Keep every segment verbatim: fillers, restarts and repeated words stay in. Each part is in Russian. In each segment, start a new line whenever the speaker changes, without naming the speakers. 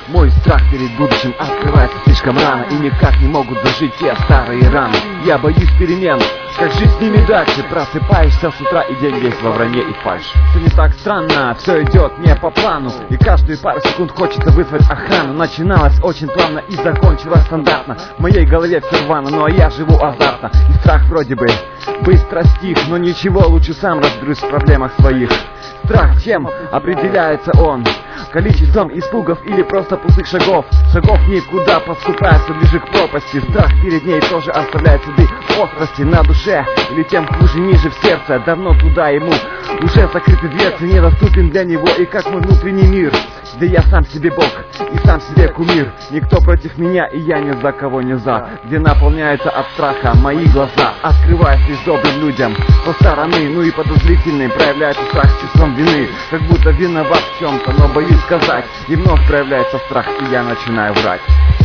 Мой страх перед будущим открывается слишком рано, и никак не могут зажить те старые раны. Я боюсь перемен, как жить с ними дальше? Просыпаешься с утра, и день весь во вранье и фальши. Все не так странно, все идет не по плану, и каждую пару секунд хочется вызвать охрану. Начиналось очень плавно и закончилось стандартно. В моей голове все рвано, ну а я живу азартно. И страх вроде бы быстро стих, но ничего, лучше сам разберусь в проблемах своих. Страх чем определяется он? Количеством испугов или просто пустых шагов? Шагов никуда, поступается ближе к пропасти. Страх перед ней тоже оставляет следы острости на душе, или тем хуже ниже в сердце. Давно туда ему уже закрыты дверцы, недоступен для него и как мой внутренний мир, где я сам себе бог и сам себе кумир. Никто против меня, и я ни за кого не за. Где наполняются от страха мои глаза, открываясь лишь добрым людям со стороны. Ну и подозрительным проявляется страх с чувством вины, как будто виноват в чем-то, но боюсь сказать. И вновь проявляется страх, и я начинаю врать.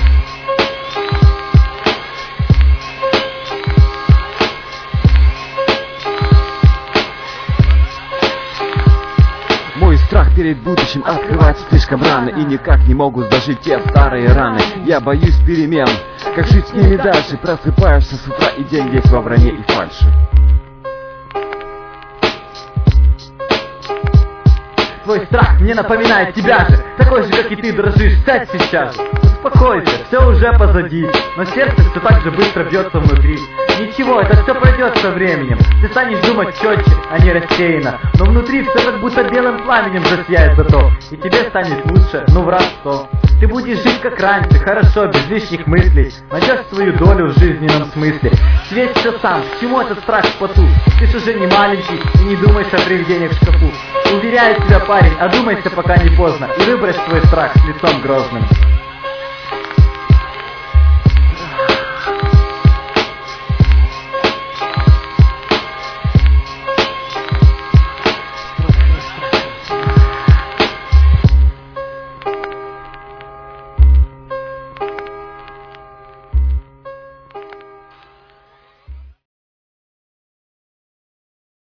Мой страх перед будущим открывается слишком рано, и никак не могут зажить те старые раны. Я боюсь перемен, как жить с ними дальше? Просыпаешься с утра, и день весь во вранье и фальши.
Твой страх мне напоминает тебя же, такой же, как и ты, дрожишь. Сядь сейчас, успокойся, все уже позади, но сердце все так же быстро бьется внутри. Ничего, это все пройдет со временем. Ты станешь думать четче, а не рассеянно, но внутри все как будто белым пламенем засияет зато, и тебе станет лучше, ну в раз сто. Ты будешь жить как раньше, хорошо, без лишних мыслей, найдешь свою долю в жизненном смысле. Светь все сам, к чему этот страх в поту? Ты ж уже не маленький и не думаешь о привидениях в шкафу. Уверяю тебя, парень, одумайся, пока не поздно, и выбрось свой страх с лицом грозным.